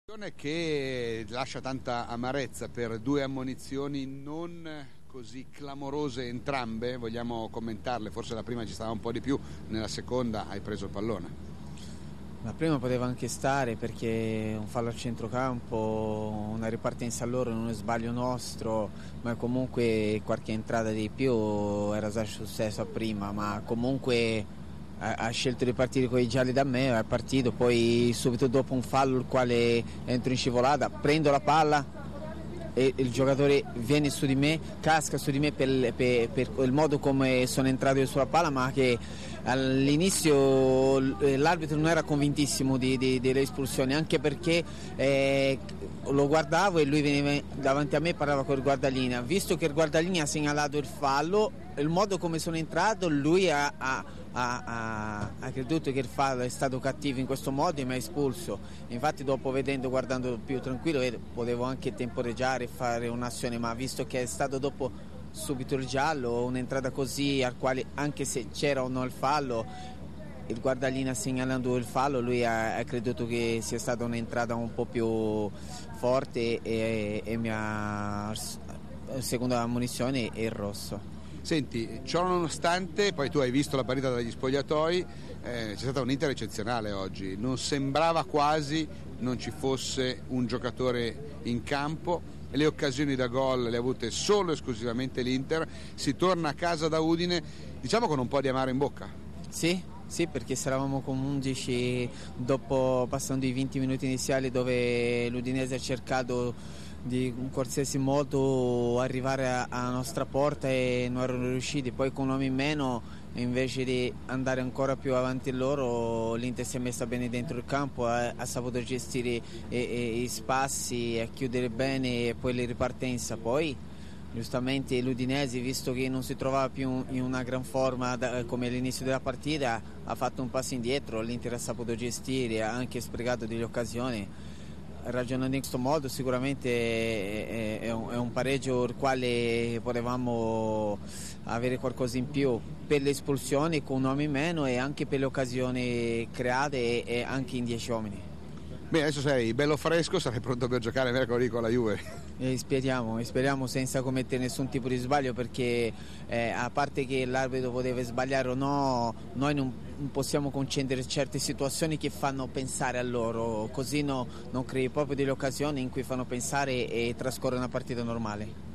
Che lascia tanta amarezza per due ammonizioni non così clamorose entrambe, vogliamo commentarle? Forse la prima ci stava un po' di più, nella seconda hai preso il pallone. La prima poteva anche stare perché un fallo al centrocampo, una ripartenza a loro, non è sbaglio nostro, ma comunque qualche entrata di più era già successa prima, ma comunque ha scelto di partire con i gialli da me, è partito, poi subito dopo un fallo il quale entro in scivolata, prendo la palla e il giocatore viene su di me, casca su di me per il modo come sono entrato io sulla palla, ma che all'inizio l'arbitro non era convintissimo delle espulsioni, anche perché lo guardavo e lui veniva davanti a me e parlava con il guardalinea. Visto che il guardalinea ha segnalato il fallo, il modo come sono entrato, lui ha creduto che il fallo è stato cattivo in questo modo e mi ha espulso. Infatti dopo guardando più tranquillo, potevo anche temporeggiare e fare un'azione, ma visto che è stato dopo subito il giallo, un'entrata così al quale anche se c'era o no il fallo, il guardalinea segnalando il fallo, lui ha creduto che sia stata un'entrata un po' più forte e mi ha, seconda ammonizione, e il rosso. Senti, ciò nonostante, poi tu hai visto la partita dagli spogliatoi, c'è stata un'Inter eccezionale oggi, non sembrava quasi non ci fosse un giocatore in campo, le occasioni da gol le ha avute solo e esclusivamente l'Inter, si torna a casa da Udine, diciamo con un po' di amaro in bocca. Sì, perché eravamo con 11 dopo, passando i 20 minuti iniziali dove l'Udinese ha cercato di in qualsiasi modo arrivare alla nostra porta e non erano riusciti, poi con un uomo in meno invece di andare ancora più avanti loro l'Inter si è messa bene dentro il campo, ha saputo gestire i spassi, a chiudere bene e poi le ripartenze. Poi giustamente l'Udinese, visto che non si trovava più in una gran forma come all'inizio della partita, ha fatto un passo indietro, l'Inter ha saputo gestire, ha anche sprecato delle occasioni. Ragionando in questo modo sicuramente è un pareggio il quale potevamo avere qualcosa in più per le espulsioni con un uomo in meno e anche per le occasioni create e anche in 10 uomini. Bene, adesso sei bello fresco, sarai pronto per giocare mercoledì con la Juve. Speriamo senza commettere nessun tipo di sbaglio, perché a parte che l'arbitro poteva sbagliare o no, noi non possiamo concedere certe situazioni che fanno pensare a loro, così non crei proprio delle occasioni in cui fanno pensare e trascorre una partita normale.